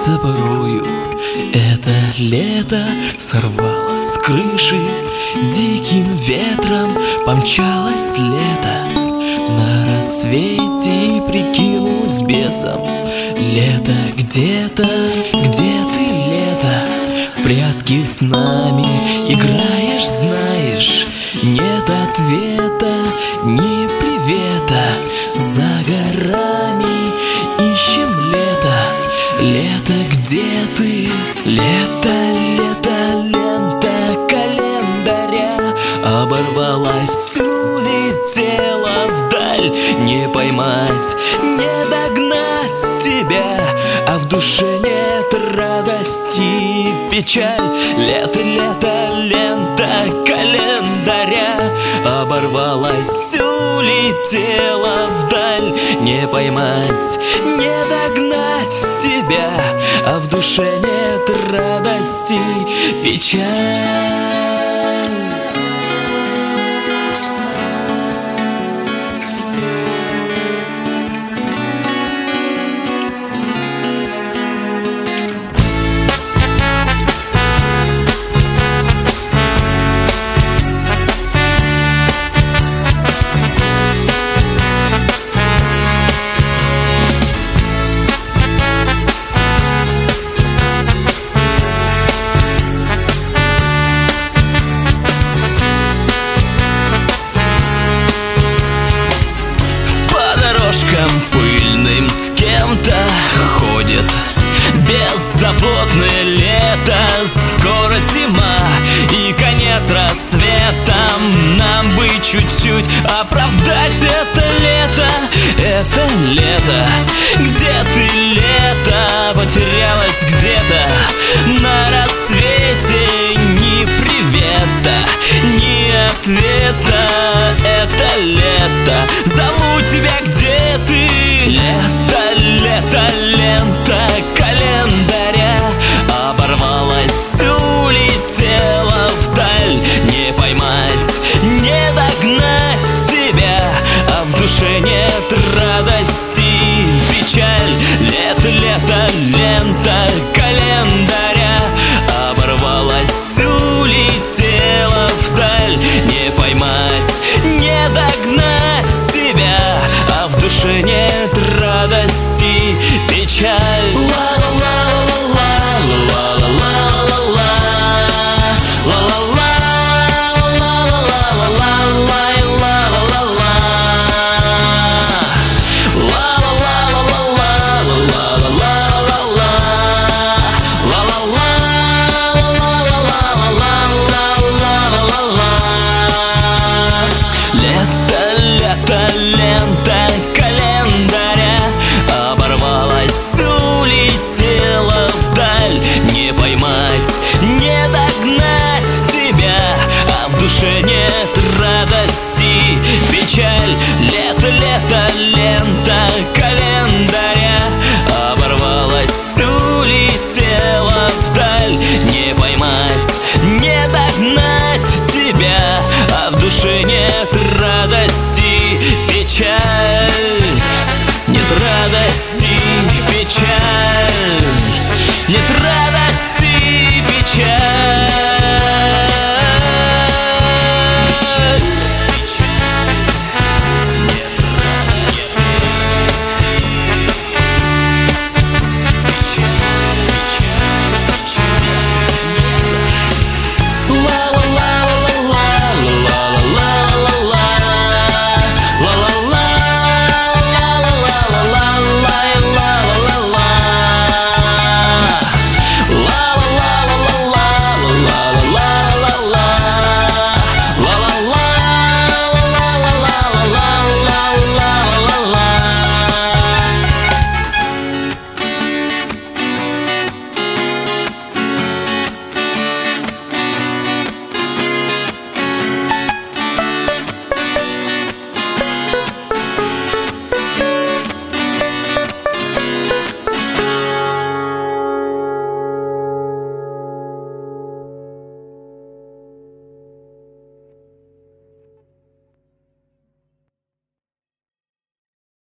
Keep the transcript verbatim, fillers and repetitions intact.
кажется порою, это лето сорвало с крыши, диким ветром помчалось лето. На рассвете прикинулась бесом: лето где-то, где ты, лето? В прятки с нами играешь, знаешь, нет ответа, ни привета. За горами ищем лето, лето где ты? Лето, лето, лента календаря оборвалась, улетела вдаль. Не поймать, не догнать тебя, а в душе нет радости, печаль. Лето, лето, лента календаря оборвалась, улетела вдаль. Не поймать, не догнать тебя, а в душе нет радости, печаль. Пыльным с кем-то ходит беззаботное лето. Скоро зима и конец рассветом. Нам бы чуть-чуть оправдать это лето. Это лето, где ты, лето? Потерялась где-то на рассвете. Ни привета, ни ответа. Это лето, зову тебя, где ты? Лето, лето, лента календаря оборвалась, улетела вдаль. Не поймать, не догнать тебя, а в душе нет радости, печаль. Лето, лето, лента календаря оборвалась, улетела вдаль. Не поймать, не догнать тебя, а в душе нет радости, печаль.